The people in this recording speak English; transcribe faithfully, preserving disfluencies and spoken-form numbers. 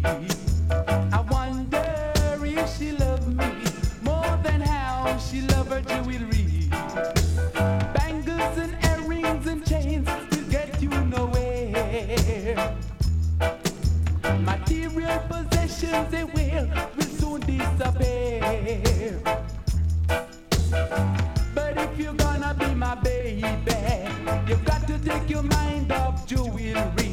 I wonder if she loved me more than how she loved her jewelry. Bangles and earrings and chains will get you nowhere. Material possessions they will will soon disappear. But if you're gonna be my baby, you've got to take your mind off jewelry.